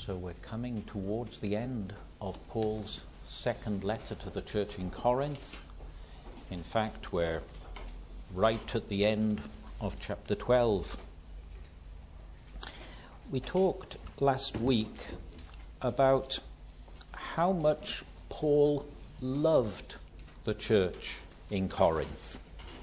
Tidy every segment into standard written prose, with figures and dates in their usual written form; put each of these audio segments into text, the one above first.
So we're coming towards the end of Paul's second letter to the church in Corinth. In fact, we're right at the end of chapter 12. We talked last week about how much Paul loved the church in Corinth.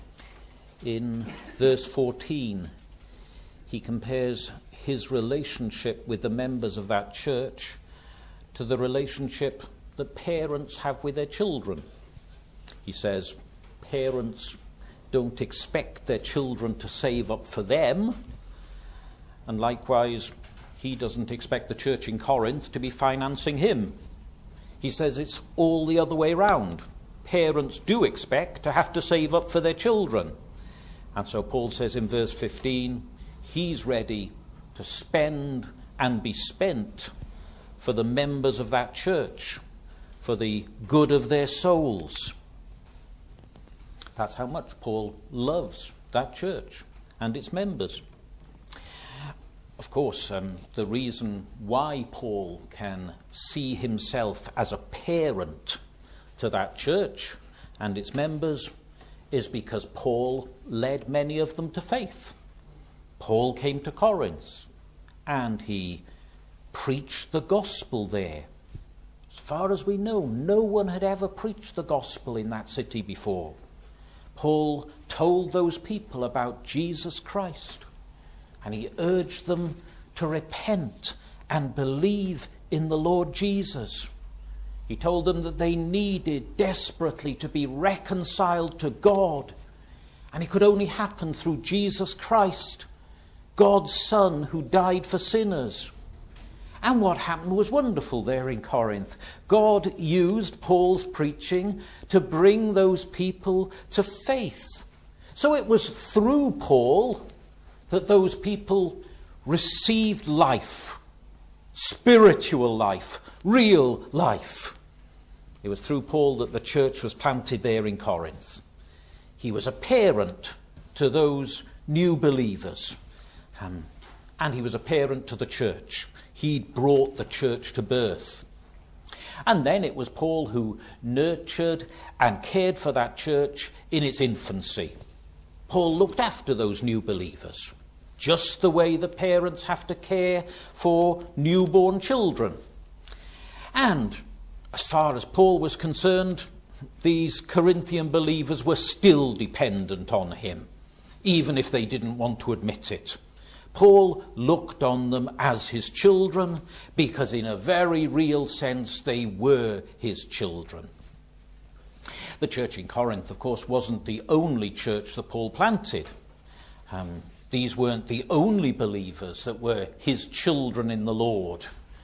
In verse 14, he compares his relationship with the members of that church to the relationship that parents have with their children. He says parents don't expect their children to save up for them, and likewise he doesn't expect the church in Corinth to be financing him. He says it's all the other way round. Parents do expect to have to save up for their children. And so Paul says in verse 15, he's ready to spend and be spent for the members of that church, for the good of their souls. That's how much Paul loves that church and its members. Of course, the reason why Paul can see himself as a parent to that church and its members is because Paul led many of them to faith. Paul came to Corinth and he preached the gospel there. As far as we know, no one had ever preached the gospel in that city before. Paul told those people about Jesus Christ, and he urged them to repent and believe in the Lord Jesus. He told them that they needed desperately to be reconciled to God, and it could only happen through Jesus Christ, God's Son, who died for sinners. And what happened was wonderful there in Corinth. God used Paul's preaching to bring those people to faith. So it was through Paul that those people received life, spiritual life, real life. It was through Paul that the church was planted there in Corinth. He was a parent to those new believers. And he was a parent to the church. He brought the church to birth. And then it was Paul who nurtured and cared for that church in its infancy. Paul looked after those new believers, just the way the parents have to care for newborn children. And as far as Paul was concerned, these Corinthian believers were still dependent on him, even if they didn't want to admit it. Paul looked on them as his children because in a very real sense they were his children. The church in Corinth, of course, wasn't the only church that Paul planted. These weren't the only believers that were his children in the Lord.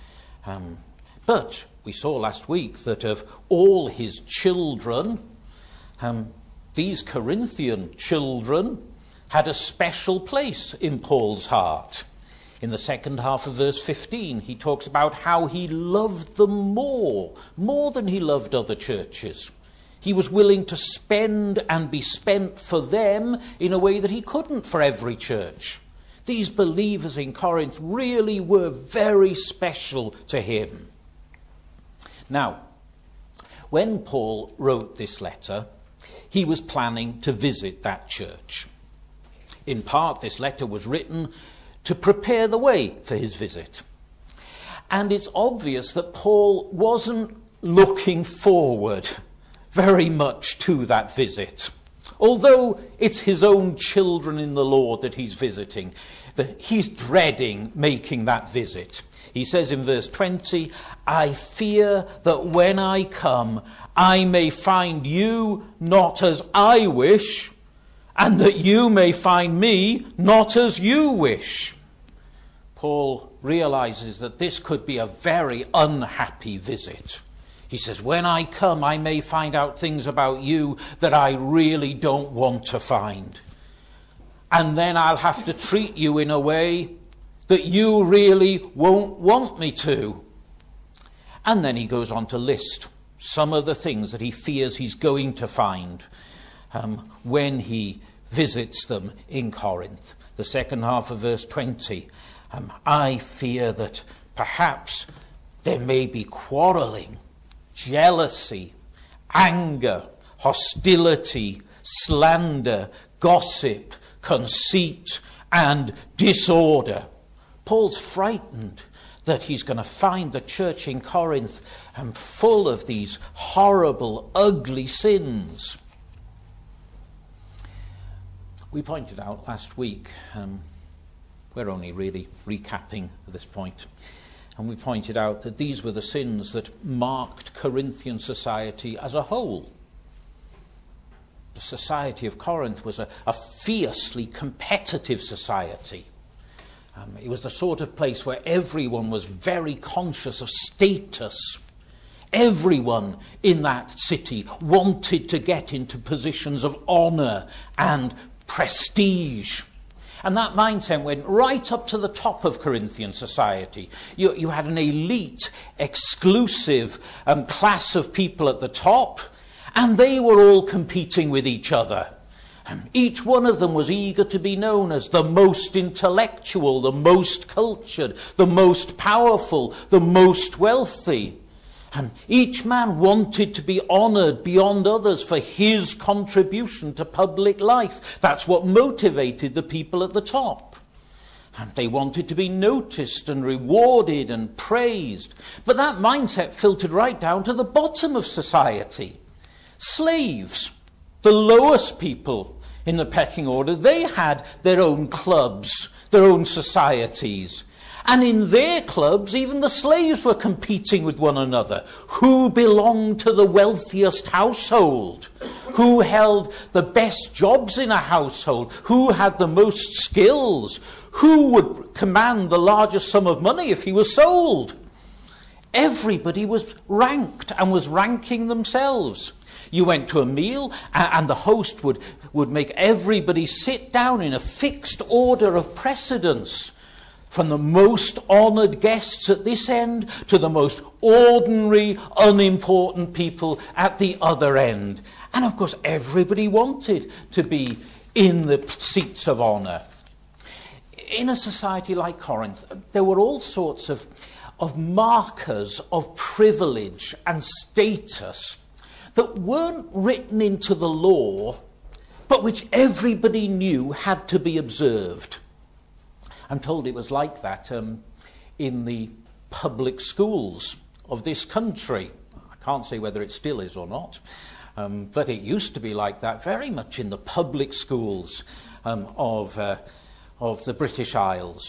But we saw last week that of all his children, these Corinthian children had a special place in Paul's heart. In the second half of verse 15, he talks about how he loved them more than he loved other churches. He was willing to spend and be spent for them in a way that he couldn't for every church. These believers in Corinth really were very special to him. Now, when Paul wrote this letter, he was planning to visit that church. In part, this letter was written to prepare the way for his visit. And it's obvious that Paul wasn't looking forward very much to that visit. Although it's his own children in the Lord that he's visiting, he's dreading making that visit. He says in verse 20, I fear that when I come, I may find you not as I wish, and that you may find me not as you wish. Paul realizes that this could be a very unhappy visit. He says, when I come, I may find out things about you that I really don't want to find. And then I'll have to treat you in a way that you really won't want me to. And then he goes on to list some of the things that he fears he's going to find when he visits them in Corinth. The second half of verse 20, I fear that Perhaps there may be quarreling, jealousy, anger, hostility, slander, gossip, conceit, and disorder. Paul's frightened that he's going to find the church in Corinth full of these horrible, ugly sins. We pointed out last week, we're only really recapping at this point, and we pointed out that these were the sins that marked Corinthian society as a whole. The society of Corinth was a fiercely competitive society. It was the sort of place where everyone was very conscious of status. Everyone in that city wanted to get into positions of honor and prestige. And that mindset went right up to the top of Corinthian society. You had an elite, exclusive class of people at the top, and they were all competing with each other. Each one of them was eager to be known as the most intellectual, the most cultured, the most powerful, the most wealthy. Each man wanted to be honored beyond others for his contribution to public life. That's what motivated the people at the top. They wanted to be noticed and rewarded and praised. But that mindset filtered right down to the bottom of society. Slaves, the lowest people in the pecking order, they had their own clubs, their own societies. And in their clubs, even the slaves were competing with one another. Who belonged to the wealthiest household? Who held the best jobs in a household? Who had the most skills? Who would command the largest sum of money if he was sold? Everybody was ranked and was ranking themselves. You went to a meal and the host would make everybody sit down in a fixed order of precedence, from the most honored guests at this end to the most ordinary, unimportant people at the other end. And of course, everybody wanted to be in the seats of honor. In a society like Corinth, there were all sorts of markers of privilege and status that weren't written into the law, but which everybody knew had to be observed. I'm told it was like that in the public schools of this country. I can't say whether it still is or not, but it used to be like that very much in the public schools of the British Isles.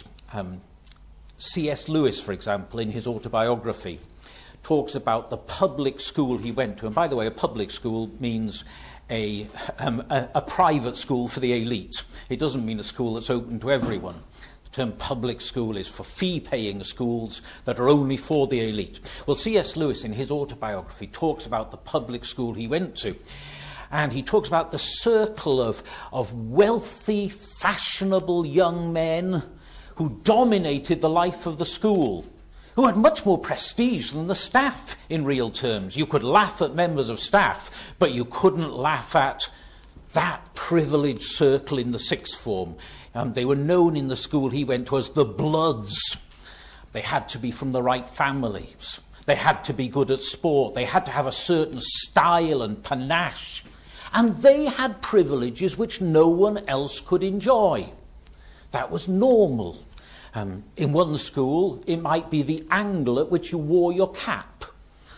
C.S. Lewis, for example, in his autobiography, talks about the public school he went to. And by the way, a public school means a private school for the elite. It doesn't mean a school that's open to everyone. The term public school is for fee-paying schools that are only for the elite. Well, C.S. Lewis, in his autobiography, talks about the public school he went to. And he talks about the circle of wealthy, fashionable young men who dominated the life of the school, who had much more prestige than the staff in real terms. You could laugh at members of staff, but you couldn't laugh at that privileged circle in the sixth form. They were known in the school he went to as the Bloods. They had to be from the right families. They had to be good at sport. They had to have a certain style and panache. And they had privileges which no one else could enjoy. That was normal. In one school, it might be the angle at which you wore your cap.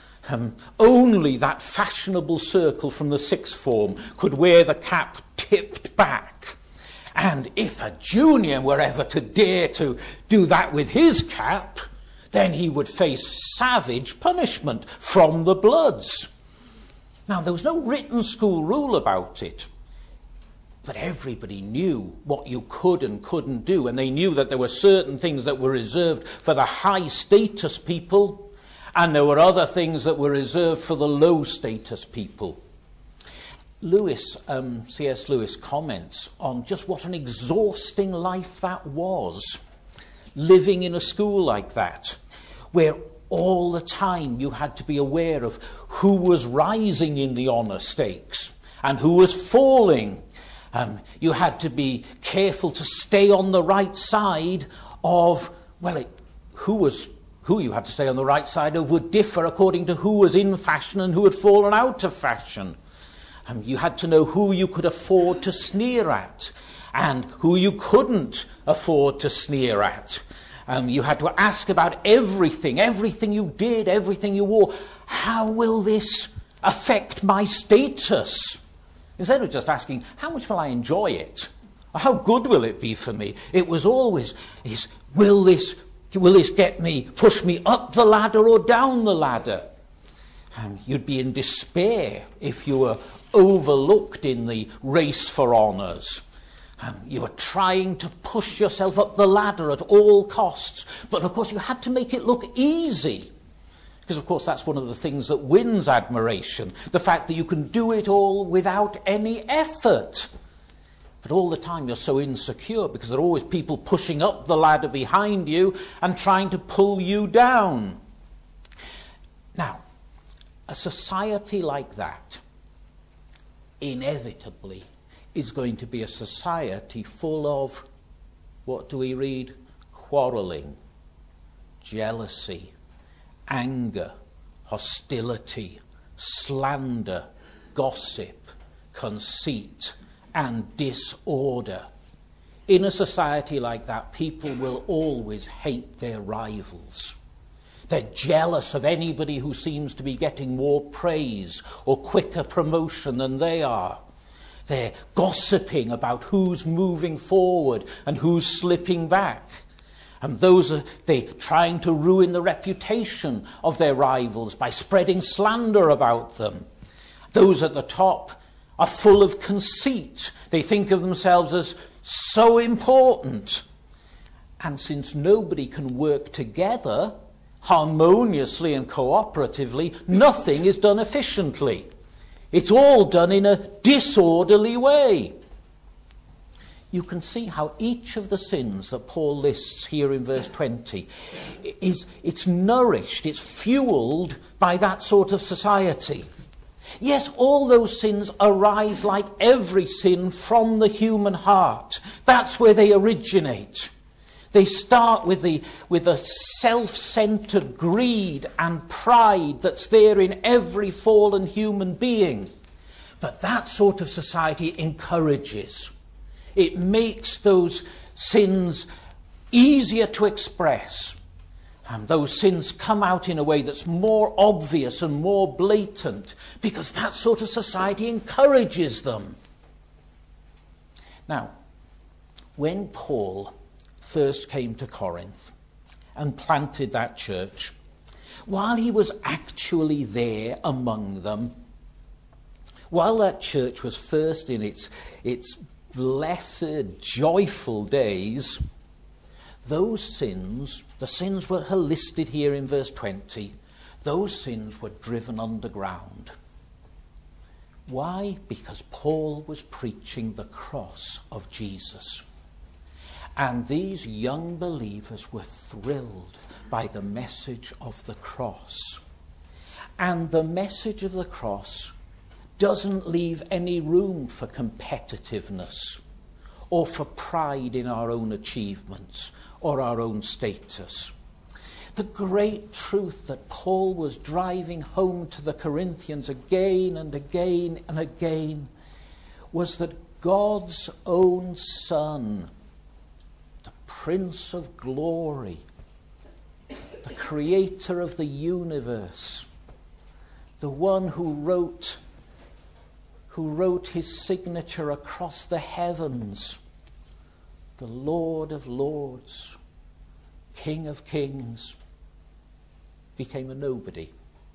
Only that fashionable circle from the sixth form could wear the cap tipped back. And if a junior were ever to dare to do that with his cap, then he would face savage punishment from the Bloods. Now, there was no written school rule about it. But everybody knew what you could and couldn't do, and they knew that there were certain things that were reserved for the high-status people, and there were other things that were reserved for the low-status people. C.S. Lewis comments on just what an exhausting life that was, living in a school like that, where all the time you had to be aware of who was rising in the honor stakes and who was falling. You had to be careful to stay on the right side of, who who you had to stay on the right side of would differ according to who was in fashion and who had fallen out of fashion. You had to know who you could afford to sneer at and who you couldn't afford to sneer at. You had to ask about everything you did, everything you wore. How will this affect my status? Instead of just asking, how much will I enjoy it? Or how good will it be for me? It was always, will this push me up the ladder or down the ladder? You'd be in despair if you were overlooked in the race for honours. You were trying to push yourself up the ladder at all costs. But of course you had to make it look easy. Because of course that's one of the things that wins admiration. The fact that you can do it all without any effort. But all the time you're so insecure because there are always people pushing up the ladder behind you and trying to pull you down. Now, a society like that inevitably is going to be a society full of, what do we read? Quarrelling, jealousy, anger, hostility, slander, gossip, conceit, and disorder. In a society like that, people will always hate their rivals. They're jealous of anybody who seems to be getting more praise or quicker promotion than they are. They're gossiping about who's moving forward and who's slipping back. And they're trying to ruin the reputation of their rivals by spreading slander about them. Those at the top are full of conceit. They think of themselves as so important. And since nobody can work together harmoniously and cooperatively, nothing is done efficiently. It's all done in a disorderly way. You can see how each of the sins that Paul lists here in verse 20, it's nourished, it's fueled by that sort of society. Yes, all those sins arise like every sin from the human heart. That's where they originate. They start with the self-centered greed and pride that's there in every fallen human being. But that sort of society encourages. It makes those sins easier to express. And those sins come out in a way that's more obvious and more blatant because that sort of society encourages them. Now, when Paul first came to Corinth and planted that church, while he was actually there among them, while that church was first in its blessed, joyful days, those sins, the sins were listed here in verse 20, those sins were driven underground. Why? Because Paul was preaching the cross of Jesus. And these young believers were thrilled by the message of the cross. And the message of the cross doesn't leave any room for competitiveness or for pride in our own achievements or our own status. The great truth that Paul was driving home to the Corinthians again and again and again was that God's own Son, the Prince of Glory, the Creator of the universe, the one who wrote his signature across the heavens, the Lord of Lords, King of Kings, became a nobody.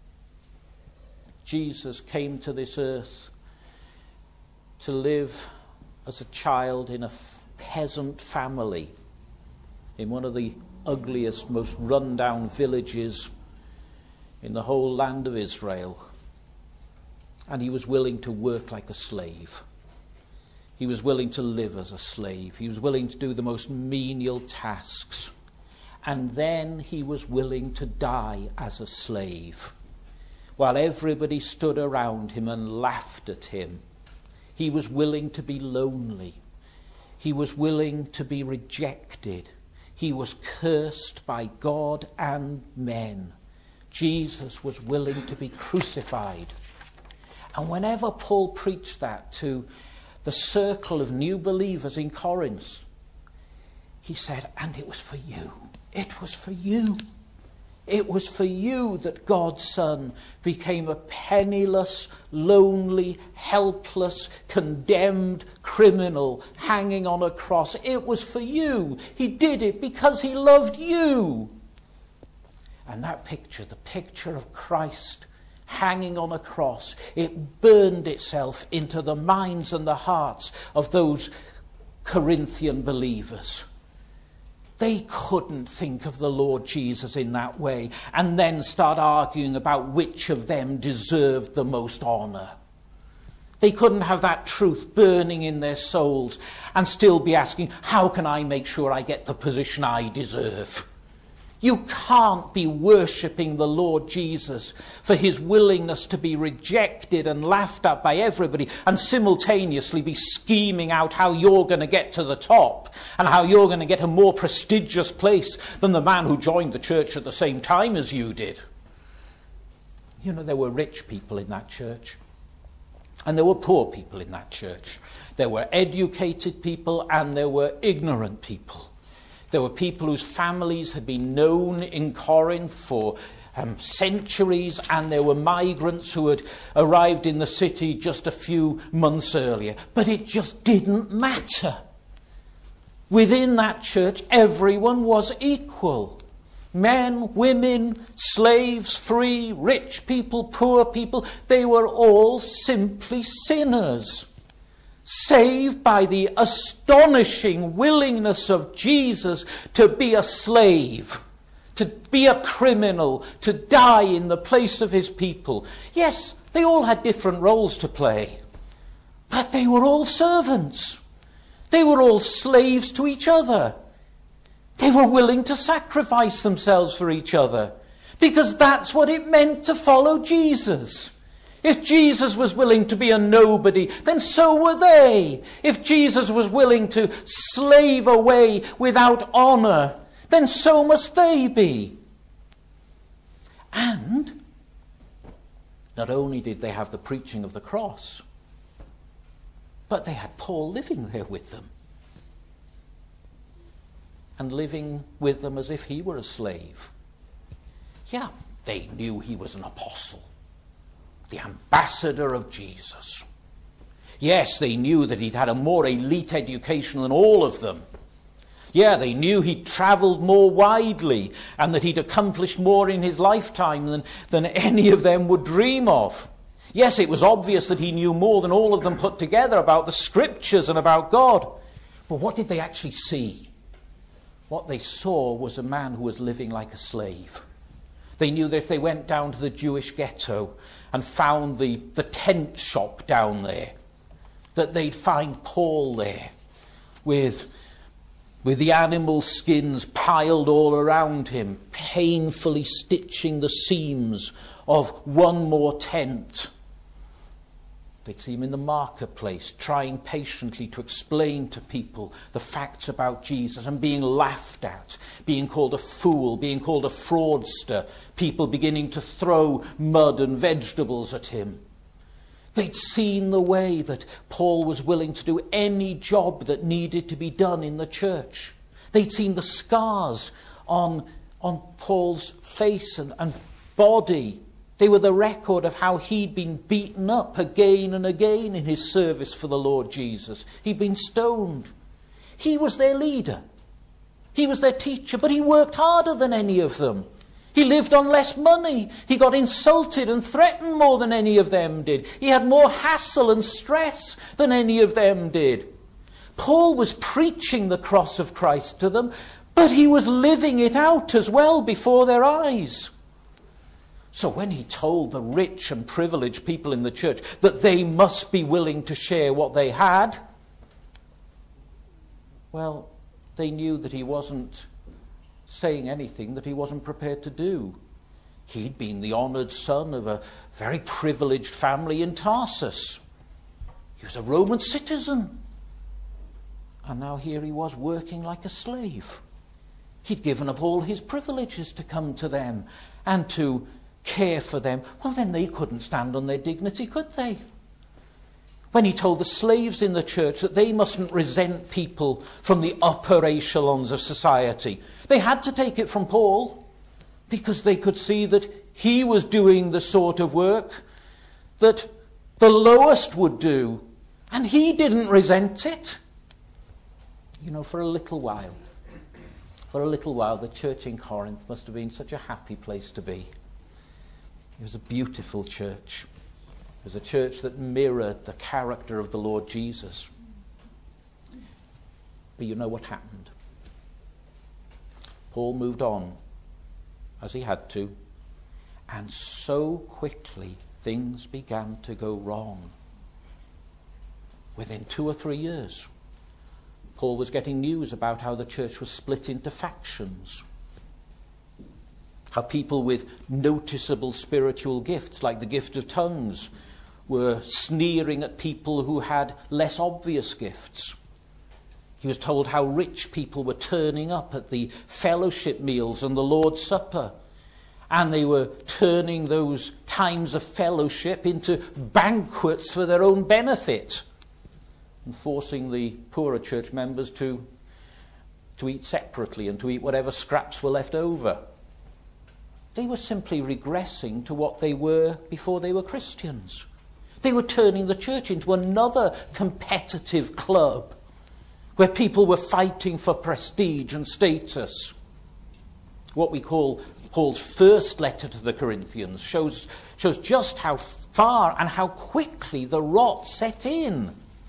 Jesus came to this earth to live as a child in a peasant family in one of the ugliest, most run-down villages in the whole land of Israel. And he was willing to work like a slave. He was willing to live as a slave. He was willing to do the most menial tasks. And then he was willing to die as a slave. While everybody stood around him and laughed at him, he was willing to be lonely. He was willing to be rejected. He was cursed by God and men. Jesus was willing to be crucified. And whenever Paul preached that to the circle of new believers in Corinth, he said, and it was for you. It was for you. It was for you that God's Son became a penniless, lonely, helpless, condemned criminal hanging on a cross. It was for you. He did it because he loved you. And that picture, the picture of Christ hanging on a cross, it burned itself into the minds and the hearts of those Corinthian believers. They couldn't think of the Lord Jesus in that way and then start arguing about which of them deserved the most honour. They couldn't have that truth burning in their souls and still be asking, how can I make sure I get the position I deserve? You can't be worshipping the Lord Jesus for his willingness to be rejected and laughed at by everybody and simultaneously be scheming out how you're going to get to the top and how you're going to get a more prestigious place than the man who joined the church at the same time as you did. You know, there were rich people in that church and there were poor people in that church. There were educated people and there were ignorant people. There were people whose families had been known in Corinth for centuries, and there were migrants who had arrived in the city just a few months earlier. But it just didn't matter. Within that church, everyone was equal. Men, women, slaves, free, rich people, poor people, they were all simply sinners. Saved by the astonishing willingness of Jesus to be a slave, to be a criminal, to die in the place of his people. Yes, they all had different roles to play, but they were all servants. They were all slaves to each other. They were willing to sacrifice themselves for each other, because that's what it meant to follow Jesus. If Jesus was willing to be a nobody, then so were they. If Jesus was willing to slave away without honour, then so must they be. And not only did they have the preaching of the cross, but they had Paul living there with them. And living with them as if he were a slave. Yeah, they knew he was an apostle. The ambassador of Jesus. Yes, they knew that he'd had a more elite education than all of them. Yeah, they knew he'd travelled more widely and that he'd accomplished more in his lifetime than any of them would dream of. Yes, it was obvious that he knew more than all of them put together about the scriptures and about God. But what did they actually see? What they saw was a man who was living like a slave. They knew that if they went down to the Jewish ghetto and found the tent shop down there, that they'd find Paul there with the animal skins piled all around him, painfully stitching the seams of one more tent. They'd see him in the marketplace, trying patiently to explain to people the facts about Jesus and being laughed at, being called a fool, being called a fraudster, people beginning to throw mud and vegetables at him. They'd seen the way that Paul was willing to do any job that needed to be done in the church. They'd seen the scars on Paul's face and body. They were the record of how he'd been beaten up again and again in his service for the Lord Jesus. He'd been stoned. He was their leader. He was their teacher, but he worked harder than any of them. He lived on less money. He got insulted and threatened more than any of them did. He had more hassle and stress than any of them did. Paul was preaching the cross of Christ to them, but he was living it out as well before their eyes. So when he told the rich and privileged people in the church that they must be willing to share what they had, well, they knew that he wasn't saying anything that he wasn't prepared to do. He'd been the honoured son of a very privileged family in Tarsus. He was a Roman citizen. And now here he was working like a slave. He'd given up all his privileges to come to them and to care for them. Well, then they couldn't stand on their dignity, could they? When he told the slaves in the church that they mustn't resent people from the upper echelons of society, they had to take it from Paul, because they could see that he was doing the sort of work that the lowest would do, and he didn't resent it. You know, for a little while, the church in Corinth must have been such a happy place to be. It was a beautiful church. It was a church that mirrored the character of the Lord Jesus. But you know what happened? Paul moved on, as he had to, and so quickly things began to go wrong. Within 2 or 3 years, Paul was getting news about how the church was split into factions. How people with noticeable spiritual gifts, like the gift of tongues, were sneering at people who had less obvious gifts. He was told how rich people were turning up at the fellowship meals and the Lord's Supper. And they were turning those times of fellowship into banquets for their own benefit, and forcing the poorer church members to eat separately and to eat whatever scraps were left over. They were simply regressing to what they were before they were Christians. They were turning the church into another competitive club where people were fighting for prestige and status. What we call Paul's first letter to the Corinthians shows just how far and how quickly the rot set in.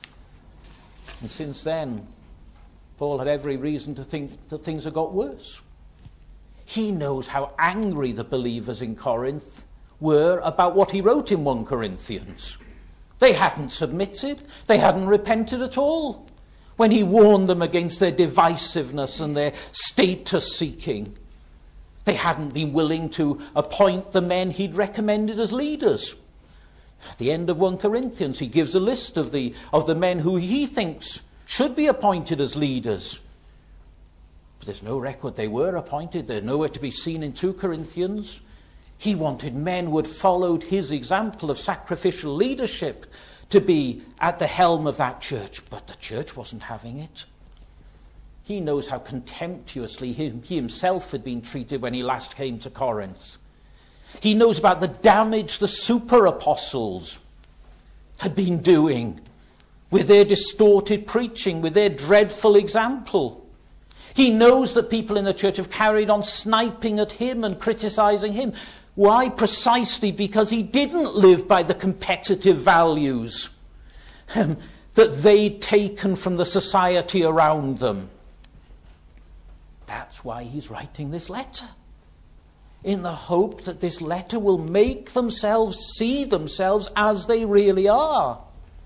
And since then, Paul had every reason to think that things had got worse. He knows how angry the believers in Corinth were about what he wrote in 1 Corinthians. They hadn't submitted. They hadn't repented at all when he warned them against their divisiveness and their status-seeking. They hadn't been willing to appoint the men he'd recommended as leaders. At the end of 1 Corinthians, he gives a list of the men who he thinks should be appointed as leaders. But there's no record they were appointed. They're nowhere to be seen in 2 Corinthians. He wanted men who had followed his example of sacrificial leadership to be at the helm of that church. But the church wasn't having it. He knows how contemptuously he himself had been treated when he last came to Corinth. He knows about the damage the super apostles had been doing with their distorted preaching, with their dreadful example. He knows that people in the church have carried on sniping at him and criticizing him. Why? Precisely because he didn't live by the competitive values that they'd taken from the society around them. That's why he's writing this letter, in the hope that this letter will make themselves see themselves as they really are.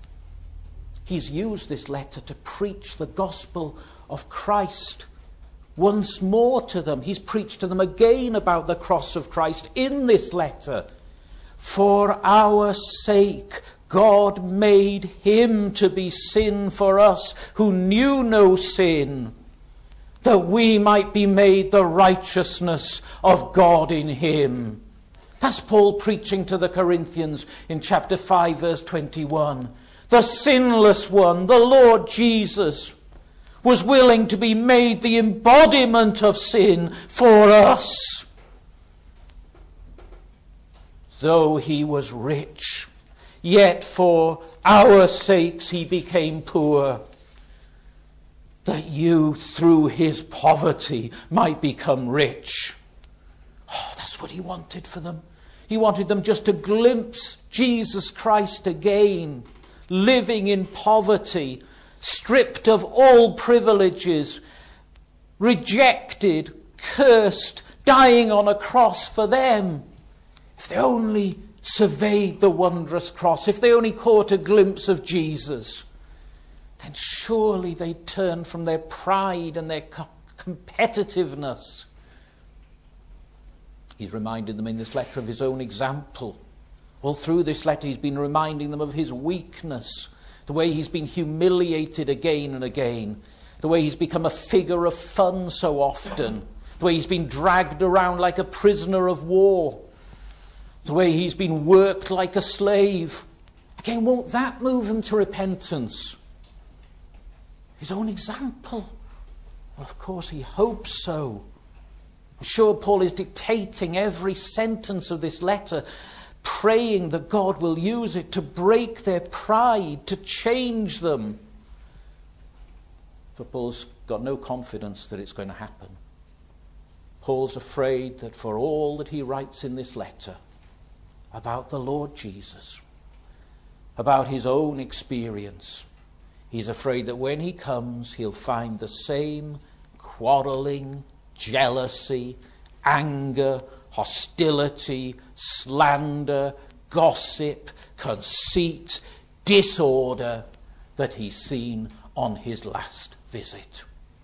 He's used this letter to preach the gospel of Christ once more to them. He's preached to them again about the cross of Christ in this letter. For our sake, God made him to be sin for us who knew no sin, that we might be made the righteousness of God in him. That's Paul preaching to the Corinthians in chapter 5, verse 21. The sinless one, the Lord Jesus, was willing to be made the embodiment of sin for us. Though he was rich, yet for our sakes he became poor, that you through his poverty might become rich. Oh, that's what he wanted for them. He wanted them just to glimpse Jesus Christ again, living in poverty, stripped of all privileges, rejected, cursed, dying on a cross for them. If they only surveyed the wondrous cross, if they only caught a glimpse of Jesus, then surely they'd turn from their pride and their competitiveness. He's reminded them in this letter of his own example. All through this letter he's been reminding them of his weakness, the way he's been humiliated again and again, the way he's become a figure of fun so often, the way he's been dragged around like a prisoner of war, the way he's been worked like a slave. Again, won't that move them to repentance? His own example. Well, of course, he hopes so. I'm sure Paul is dictating every sentence of this letter, praying that God will use it to break their pride, to change them. But Paul's got no confidence that it's going to happen. Paul's afraid that for all that he writes in this letter about the Lord Jesus, about his own experience, he's afraid that when he comes, he'll find the same quarreling, jealousy, anger, hostility, slander, gossip, conceit, disorder that he's seen on his last visit.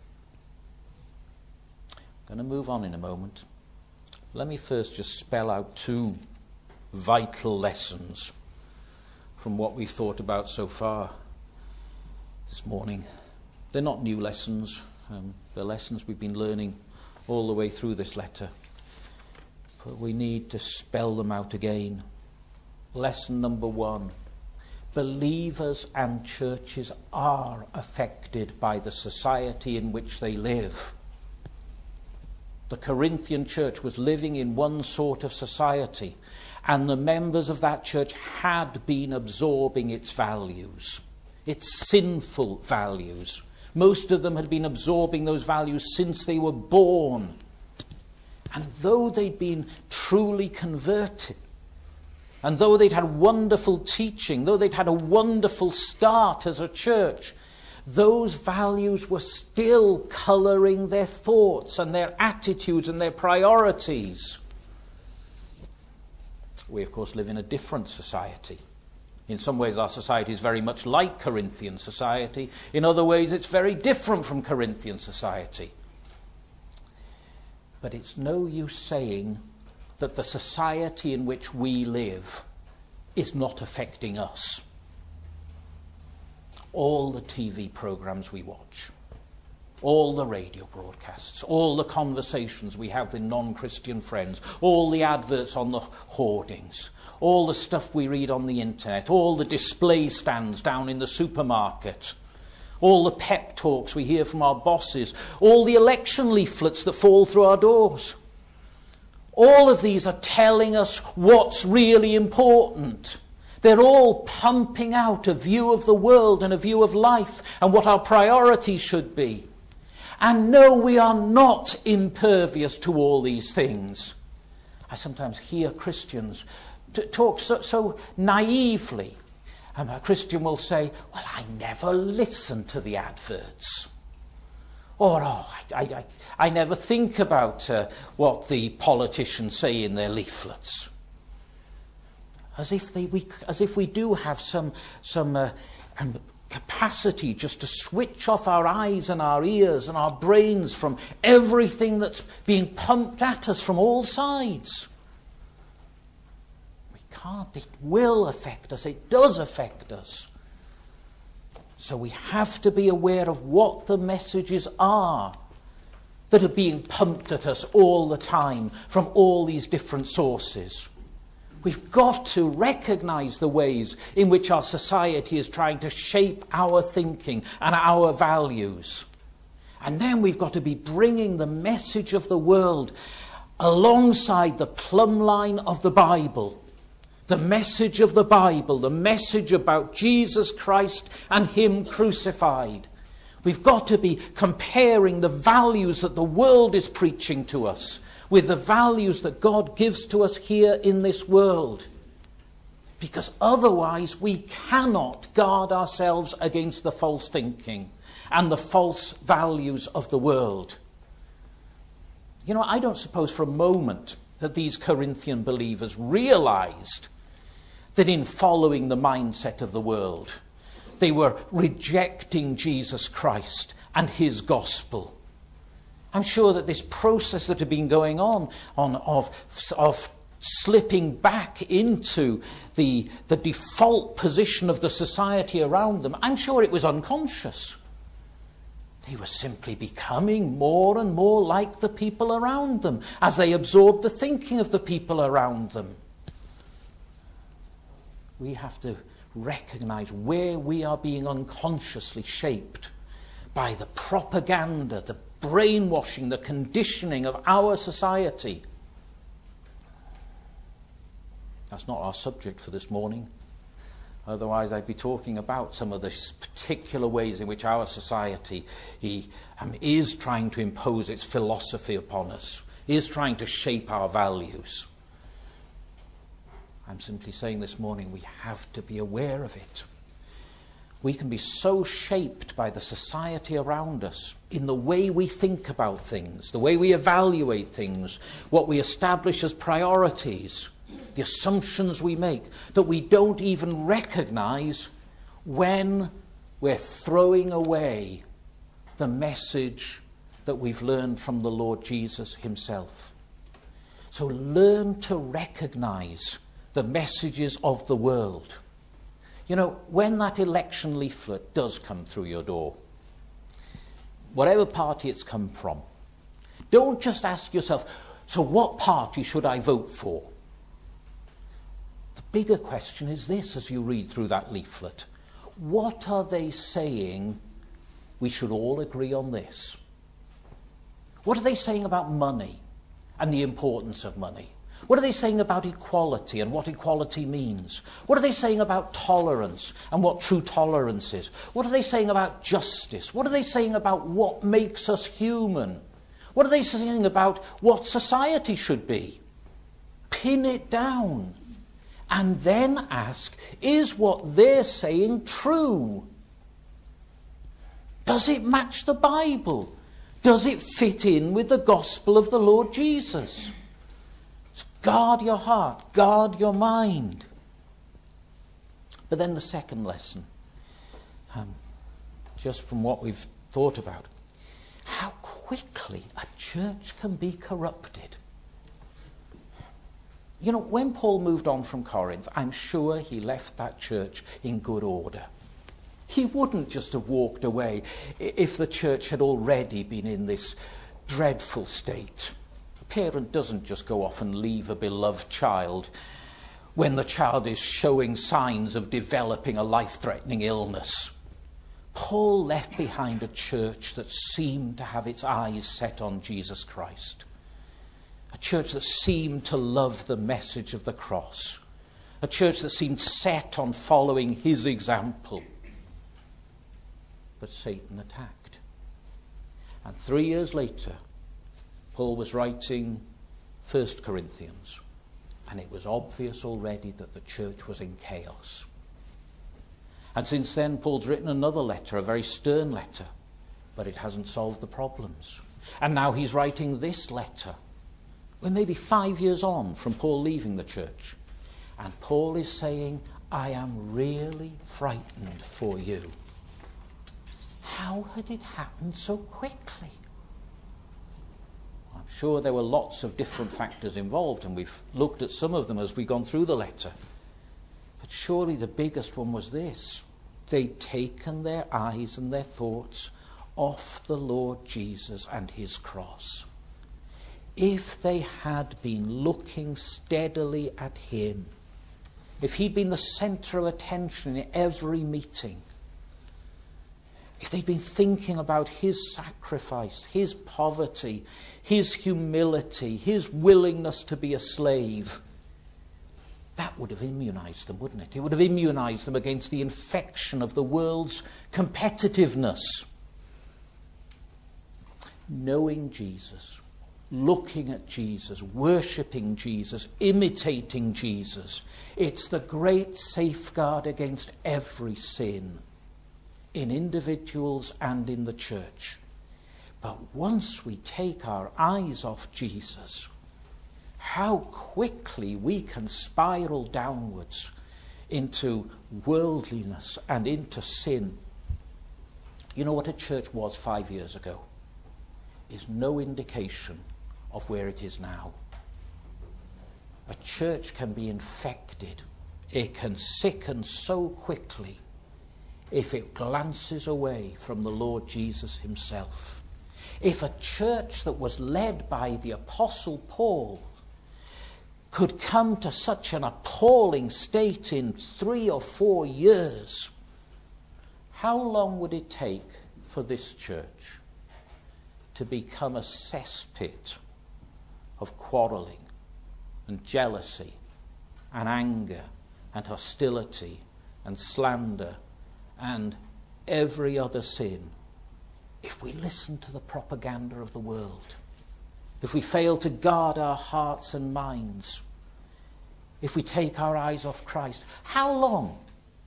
I'm going to move on in a moment. Let me first just spell out two vital lessons from what we've thought about so far this morning. They're not new lessons. They're lessons we've been learning all the way through this letter. But we need to spell them out again. Lesson number one. Believers and churches are affected by the society in which they live. The Corinthian church was living in one sort of society, and the members of that church had been absorbing its values, its sinful values. Most of them had been absorbing those values since they were born. And though they'd been truly converted, and though they'd had wonderful teaching, though they'd had a wonderful start as a church, those values were still colouring their thoughts and their attitudes and their priorities. We, of course, live in a different society. In some ways, our society is very much like Corinthian society. In other ways, it's very different from Corinthian society. But it's no use saying that the society in which we live is not affecting us. All the TV programs we watch, all the radio broadcasts, all the conversations we have with non-Christian friends, all the adverts on the hoardings, all the stuff we read on the internet, all the display stands down in the supermarket, all the pep talks we hear from our bosses, all the election leaflets that fall through our doors. All of these are telling us what's really important. They're all pumping out a view of the world and a view of life and what our priorities should be. And no, we are not impervious to all these things. I sometimes hear Christians talk so naively. And a Christian will say, well, I never listen to the adverts. Or, I never think about what the politicians say in their leaflets. As if we do have some capacity just to switch off our eyes and our ears and our brains from everything that's being pumped at us from all sides. We can't. It will affect us. It does affect us. So we have to be aware of what the messages are that are being pumped at us all the time from all these different sources. We've got to recognize the ways in which our society is trying to shape our thinking and our values. And then we've got to be bringing the message of the world alongside the plumb line of the Bible. The message of the Bible, the message about Jesus Christ and Him crucified. We've got to be comparing the values that the world is preaching to us with the values that God gives to us here in this world. Because otherwise we cannot guard ourselves against the false thinking and the false values of the world. You know, I don't suppose for a moment that these Corinthian believers realized that in following the mindset of the world, they were rejecting Jesus Christ and His gospel. I'm sure that this process that had been going on of slipping back into the default position of the society around them, I'm sure it was unconscious. They were simply becoming more and more like the people around them as they absorbed the thinking of the people around them. We have to recognize where we are being unconsciously shaped by the propaganda, the brainwashing, the conditioning of our society. That's not our subject for this morning. Otherwise, I'd be talking about some of the particular ways in which our society is trying to impose its philosophy upon us, is trying to shape our values. I'm simply saying this morning we have to be aware of it. We can be so shaped by the society around us in the way we think about things, the way we evaluate things, what we establish as priorities, the assumptions we make, that we don't even recognize when we're throwing away the message that we've learned from the Lord Jesus himself. So learn to recognize the messages of the world. You know, when that election leaflet does come through your door, whatever party it's come from, don't just ask yourself, so what party should I vote for? The bigger question is this as you read through that leaflet. What are they saying we should all agree on this? What are they saying about money and the importance of money? What are they saying about equality and what equality means? What are they saying about tolerance and what true tolerance is? What are they saying about justice? What are they saying about what makes us human? What are they saying about what society should be? Pin it down and then ask, is what they're saying true? Does it match the Bible? Does it fit in with the gospel of the Lord Jesus? Guard your heart, guard your mind. But then the second lesson, just from what we've thought about, how quickly a church can be corrupted. You know, when Paul moved on from Corinth, I'm sure he left that church in good order. He wouldn't just have walked away if the church had already been in this dreadful state. A parent doesn't just go off and leave a beloved child when the child is showing signs of developing a life-threatening illness. Paul left behind a church that seemed to have its eyes set on Jesus Christ. A church that seemed to love the message of the cross. A church that seemed set on following his example. But Satan attacked. And 3 years later, Paul was writing 1 Corinthians, and it was obvious already that the church was in chaos. And since then, Paul's written another letter, a very stern letter, but it hasn't solved the problems. And now he's writing this letter. We're maybe 5 years on from Paul leaving the church. And Paul is saying, I am really frightened for you. How had it happened so quickly? I'm sure there were lots of different factors involved, and we've looked at some of them as we've gone through the letter. But surely the biggest one was this. They'd taken their eyes and their thoughts off the Lord Jesus and his cross. If they had been looking steadily at him, if he'd been the centre of attention in every meeting, if they'd been thinking about his sacrifice, his poverty, his humility, his willingness to be a slave, that would have immunized them, wouldn't it? It would have immunized them against the infection of the world's competitiveness. Knowing Jesus, looking at Jesus, worshipping Jesus, imitating Jesus, it's the great safeguard against every sin in individuals and in the church. But once we take our eyes off Jesus, how quickly we can spiral downwards into worldliness and into sin. You know what a church was 5 years ago is no indication of where it is now. A church can be infected. It can sicken so quickly if it glances away from the Lord Jesus himself. If a church that was led by the Apostle Paul could come to such an appalling state in 3 or 4 years, how long would it take for this church to become a cesspit of quarrelling and jealousy and anger and hostility and slander and every other sin, if we listen to the propaganda of the world, if we fail to guard our hearts and minds, if we take our eyes off Christ? How long?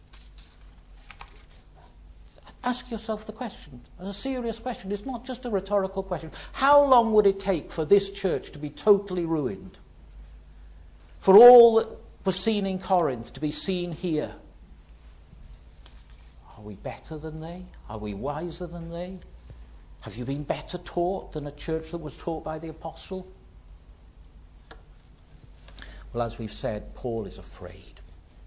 Ask yourself the question, as a serious question. It's not just a rhetorical question. How long would it take for this church to be totally ruined? For all that was seen in Corinth to be seen here? Are we better than they? Are we wiser than they? Have you been better taught than a church that was taught by the apostle? Well, as we've said, Paul is afraid.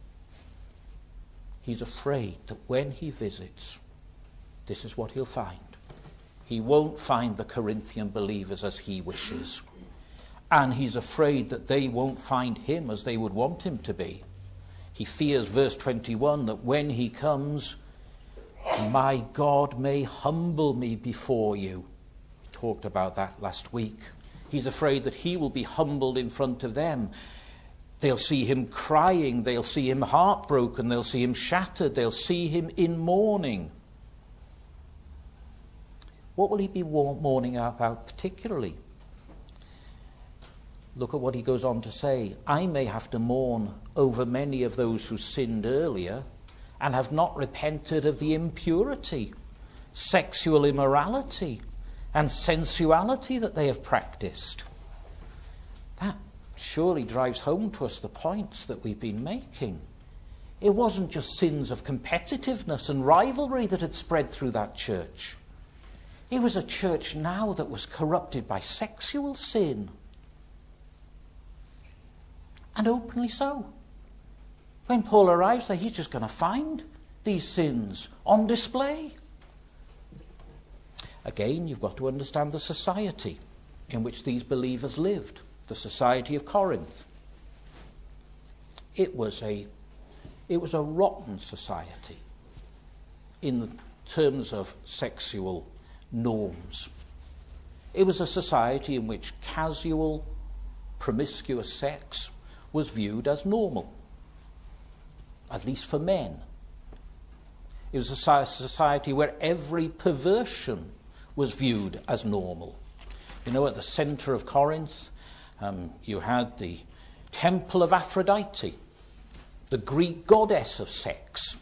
He's afraid that when he visits, this is what he'll find. He won't find the Corinthian believers as he wishes. And he's afraid that they won't find him as they would want him to be. He fears, verse 21, that when he comes, my God may humble me before you. We talked about that last week. He's afraid that he will be humbled in front of them. They'll see him crying. They'll see him heartbroken. They'll see him shattered. They'll see him in mourning. What will he be mourning about particularly? Look at what he goes on to say. I may have to mourn over many of those who sinned earlier and have not repented of the impurity, sexual immorality, and sensuality that they have practiced. That surely drives home to us the points that we've been making. It wasn't just sins of competitiveness and rivalry that had spread through that church. It was a church now that was corrupted by sexual sin. And openly so. When Paul arrives there, he's just going to find these sins on display. Again, you've got to understand the society in which these believers lived, the society of Corinth. It was a rotten society in terms of sexual norms. It was a society in which casual, promiscuous sex was viewed as normal, at least for men. It was a society where every perversion was viewed as normal. You know, at the centre of Corinth, you had the temple of Aphrodite, the Greek goddess of sex.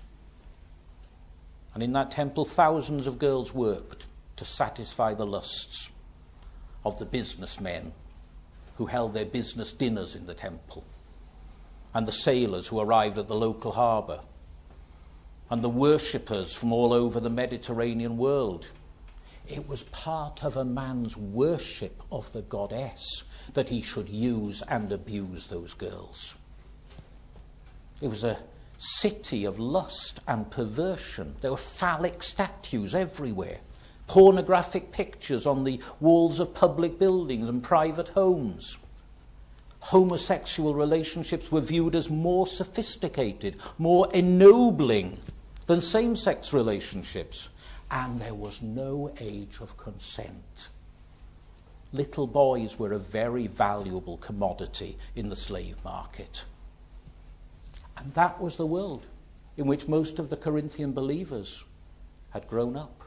And in that temple, thousands of girls worked to satisfy the lusts of the businessmen who held their business dinners in the temple, and the sailors who arrived at the local harbour, and the worshippers from all over the Mediterranean world. It was part of a man's worship of the goddess that he should use and abuse those girls. It was a city of lust and perversion. There were phallic statues everywhere, pornographic pictures on the walls of public buildings and private homes. Homosexual relationships were viewed as more sophisticated, more ennobling than same-sex relationships. And there was no age of consent. Little boys were a very valuable commodity in the slave market. And that was the world in which most of the Corinthian believers had grown up.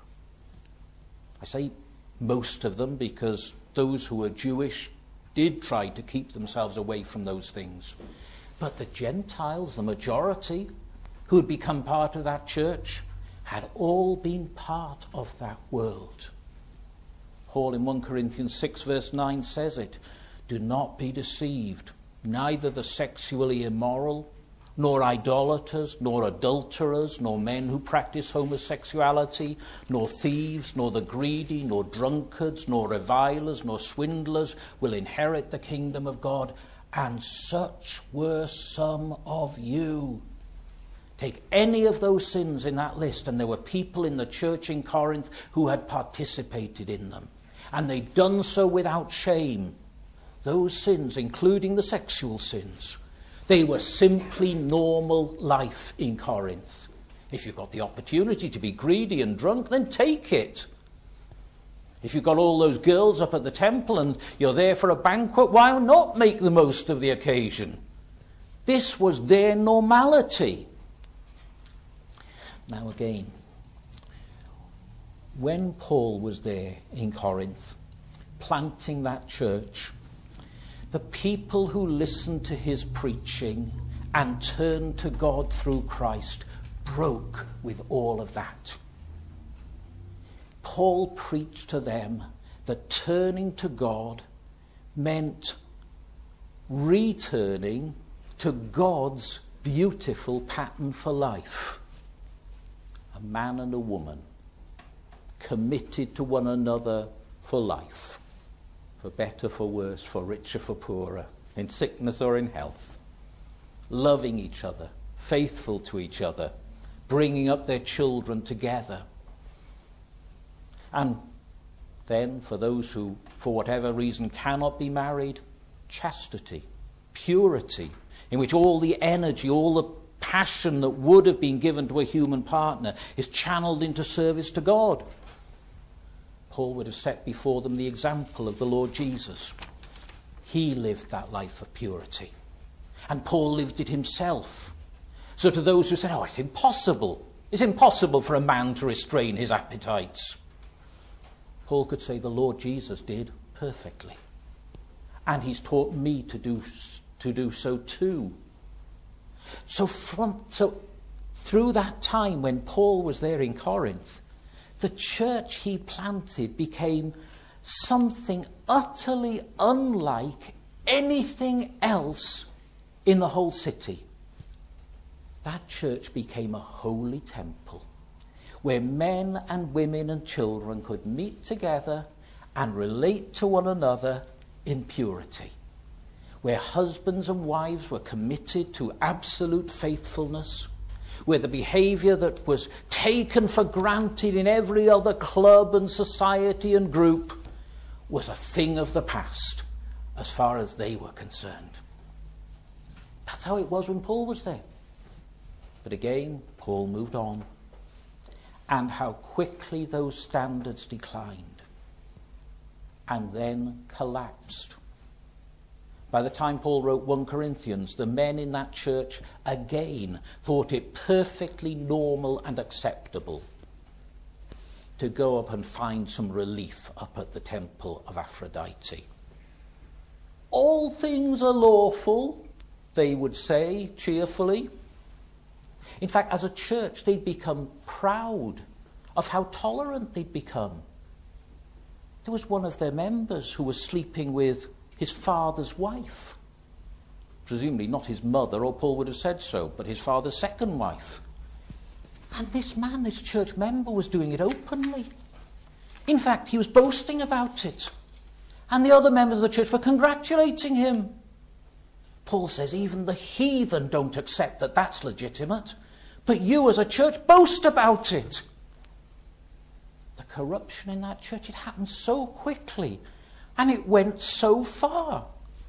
I say most of them because those who were Jewish did try to keep themselves away from those things. But the Gentiles, the majority, who had become part of that church, had all been part of that world. Paul in 1 Corinthians 6 verse 9 says it, do not be deceived, neither the sexually immoral, nor idolaters, nor adulterers, nor men who practice homosexuality, nor thieves, nor the greedy, nor drunkards, nor revilers, nor swindlers will inherit the kingdom of God. And such were some of you. Take any of those sins in that list, and there were people in the church in Corinth who had participated in them. And they'd done so without shame. Those sins, including the sexual sins, they were simply normal life in Corinth. If you've got the opportunity to be greedy and drunk, then take it. If you've got all those girls up at the temple and you're there for a banquet, why not make the most of the occasion? This was their normality. Now again, when Paul was there in Corinth, planting that church, the people who listened to his preaching and turned to God through Christ broke with all of that. Paul preached to them that turning to God meant returning to God's beautiful pattern for life. A man and a woman committed to one another for life, for better, for worse, for richer, for poorer, in sickness or in health, loving each other, faithful to each other, bringing up their children together. And then for those who, for whatever reason, cannot be married, chastity, purity, in which all the energy, all the passion that would have been given to a human partner is channeled into service to God. Paul would have set before them the example of the Lord Jesus. He lived that life of purity. And Paul lived it himself. So to those who said, it's impossible for a man to restrain his appetites, Paul could say, the Lord Jesus did perfectly. And he's taught me to do so too. So through that time when Paul was there in Corinth, the church he planted became something utterly unlike anything else in the whole city. That church became a holy temple where men and women and children could meet together and relate to one another in purity, where husbands and wives were committed to absolute faithfulness, where the behaviour that was taken for granted in every other club and society and group was a thing of the past as far as they were concerned. That's how it was when Paul was there. But again, Paul moved on. And how quickly those standards declined and then collapsed. By the time Paul wrote 1 Corinthians, the men in that church again thought it perfectly normal and acceptable to go up and find some relief up at the temple of Aphrodite. All things are lawful, they would say cheerfully. In fact, as a church, they'd become proud of how tolerant they'd become. There was one of their members who was sleeping with his father's wife. Presumably not his mother, or Paul would have said so, but his father's second wife. And this man, this church member, was doing it openly. In fact, he was boasting about it. And the other members of the church were congratulating him. Paul says even the heathen don't accept that that's legitimate. But you as a church boast about it. The corruption in that church, it happened so quickly. And it went so far.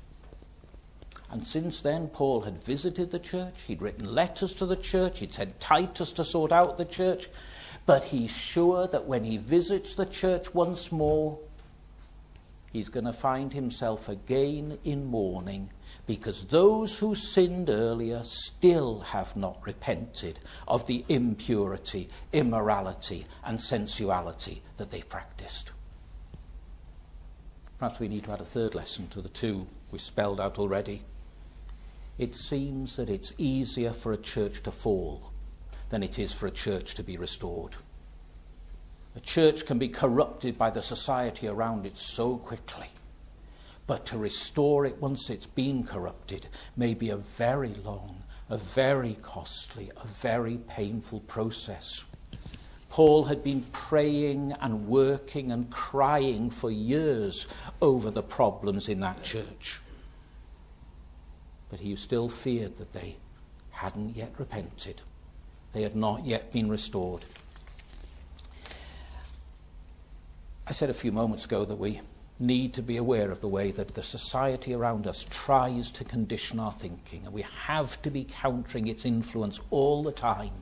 And since then, Paul had visited the church. He'd written letters to the church. He'd sent Titus to sort out the church. But he's sure that when he visits the church once more, he's going to find himself again in mourning, because those who sinned earlier still have not repented of the impurity, immorality, and sensuality that they practiced. Perhaps we need to add a third lesson to the two we spelled out already. It seems that it's easier for a church to fall than it is for a church to be restored. A church can be corrupted by the society around it so quickly. But to restore it once it's been corrupted may be a very long, a very costly, a very painful process. Paul had been praying and working and crying for years over the problems in that church. But he still feared that they hadn't yet repented. They had not yet been restored. I said a few moments ago that we need to be aware of the way that the society around us tries to condition our thinking, and we have to be countering its influence all the time.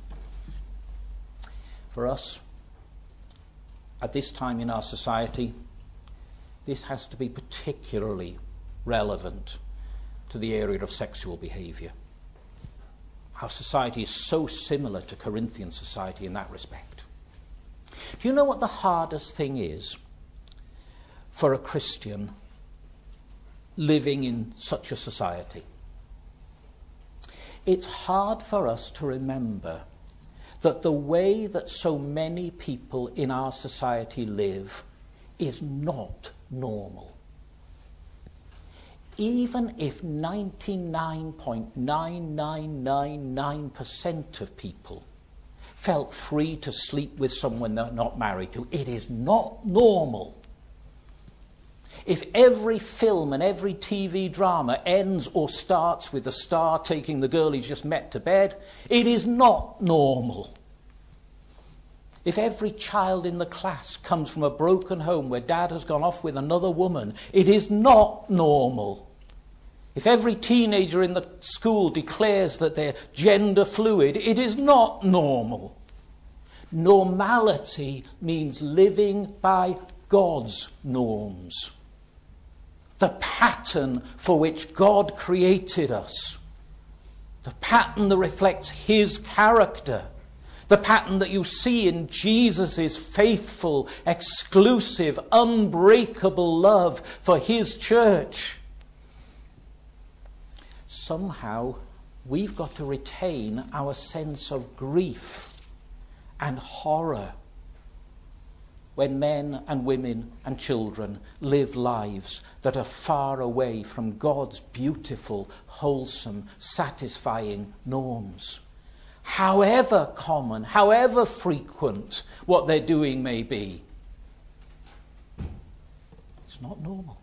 For us, at this time in our society, this has to be particularly relevant to the area of sexual behaviour. Our society is so similar to Corinthian society in that respect. Do you know what the hardest thing is for a Christian living in such a society? It's hard for us to remember that the way that so many people in our society live is not normal. Even if 99.9999% of people felt free to sleep with someone they're not married to, it is not normal. If every film and every TV drama ends or starts with the star taking the girl he's just met to bed, it is not normal. If every child in the class comes from a broken home where dad has gone off with another woman, it is not normal. If every teenager in the school declares that they're gender fluid, it is not normal. Normality means living by God's norms. The pattern for which God created us. The pattern that reflects His character. The pattern that you see in Jesus' faithful, exclusive, unbreakable love for His church. Somehow, we've got to retain our sense of grief and horror when men and women and children live lives that are far away from God's beautiful, wholesome, satisfying norms. However common, however frequent what they're doing may be, it's not normal.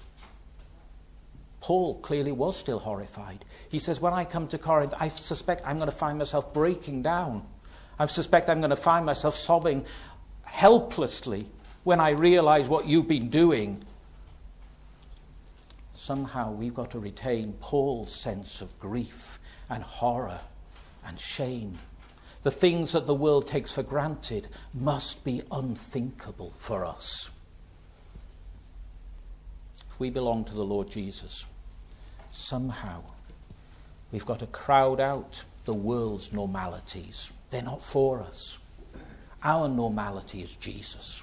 Paul clearly was still horrified. He says, when I come to Corinth, I suspect I'm going to find myself breaking down. I suspect I'm going to find myself sobbing helplessly when I realize what you've been doing. Somehow we've got to retain Paul's sense of grief and horror and shame. The things that the world takes for granted must be unthinkable for us. If we belong to the Lord Jesus, somehow we've got to crowd out the world's normalities. They're not for us. Our normality is Jesus.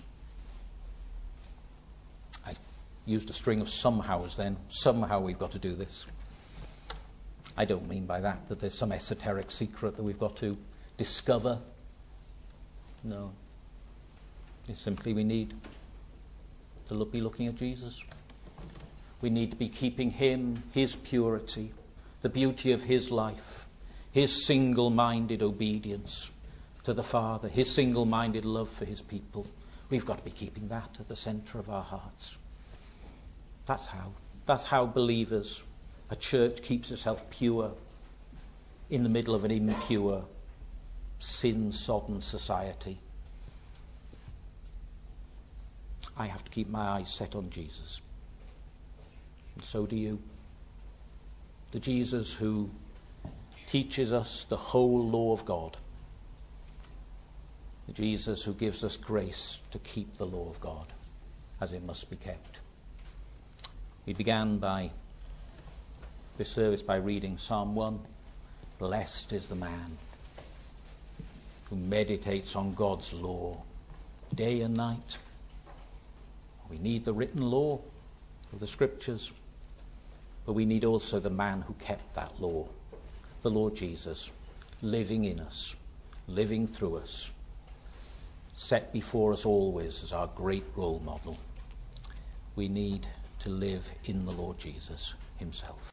I used a string of somehows then. Somehow we've got to do this. I don't mean by that there's some esoteric secret that we've got to discover. No. It's simply we need to be looking at Jesus. We need to be keeping Him, His purity, the beauty of His life, His single-minded obedience to the Father, His single-minded love for His people. We've got to be keeping that at the centre of our hearts. That's how believers, a church keeps itself pure in the middle of an impure, sin-sodden society. I have to keep my eyes set on Jesus. And so do you. The Jesus who teaches us the whole law of God. The Jesus who gives us grace to keep the law of God as it must be kept. We began this service by reading Psalm 1. Blessed is the man who meditates on God's law day and night. We need the written law of the Scriptures, but we need also the man who kept that law, the Lord Jesus, living in us, living through us, set before us always as our great role model. We need to live in the Lord Jesus Himself.